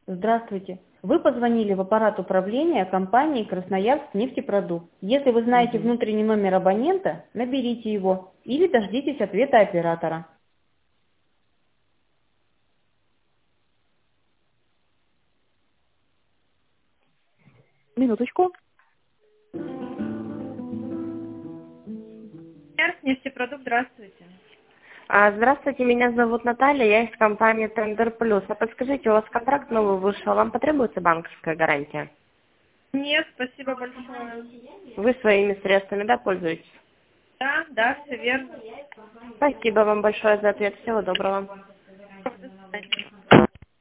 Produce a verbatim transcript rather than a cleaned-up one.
Здравствуйте. Вы позвонили в аппарат управления компании «Красноярск нефтепродукт». Если вы знаете Мгм. внутренний номер абонента, наберите его или дождитесь ответа оператора. Минуточку. Красноярск нефтепродукт, здравствуйте. А, Здравствуйте, меня зовут Наталья, я из компании Тендер Плюс. А подскажите, у вас контракт новый вышел, вам потребуется банковская гарантия? Нет, спасибо большое. Вы своими средствами, да, пользуетесь? Да, да, все верно. Спасибо вам большое за ответ, всего доброго. До свидания.